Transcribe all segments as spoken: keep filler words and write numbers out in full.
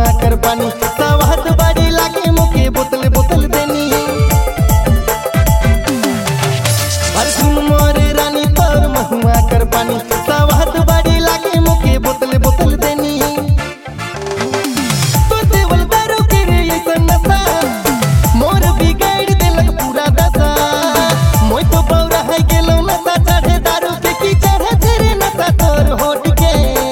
कर पानी सवाद बड़ी लागे मुके बोतल बोतल देनी अरे सुन मोरे रानी तोर महुआ कर पानी सवाद बड़ी लागे मुके बोतल बोतल देनी तो देवल दारू के रे ऐसा नशा मोर बिगाड़ देलक पूरा दशा मोय तो बौरा है गेलो नशा चढ़े दारू पे की चढ़े तेरे नशा तोर होट के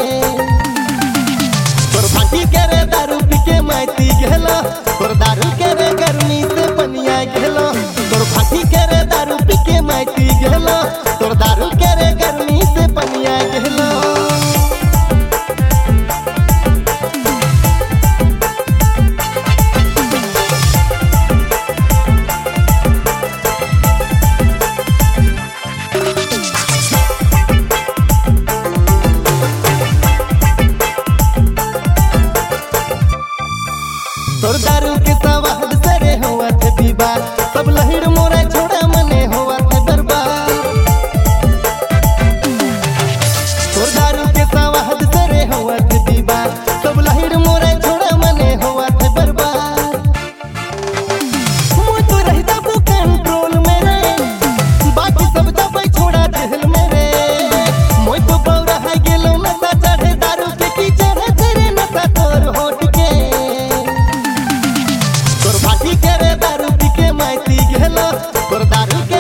तोर भाटी करे दारू पी के माइती गेलो तोर दारू करे गर्मी से पनिया गेलो तोर भाटी करे दारू पी के माइती गेलो तोर दारू करे गर्मी से पनिया गेलो तोर दारू के सवाद सरे हुआ थे पीबा सब लहिर मोरा छोड़ा मने हुआ थे दरबार तोर दारू के सवाद सरे हुआ थे पीबा सब लहिर मोरा छोड़ा मने हुआ थे बर्बाद मुझ तो रह जाबू कंट्रोल में रे बाकी सब दबाई छोड़ा जेल में रे मुझ तो बौरा है गेलो नशा चढ़े दारू पे की चढ़े तेरे नशा तोर होट के तोर भाटी करे दारू पी के माइती गेलो तोर दारू के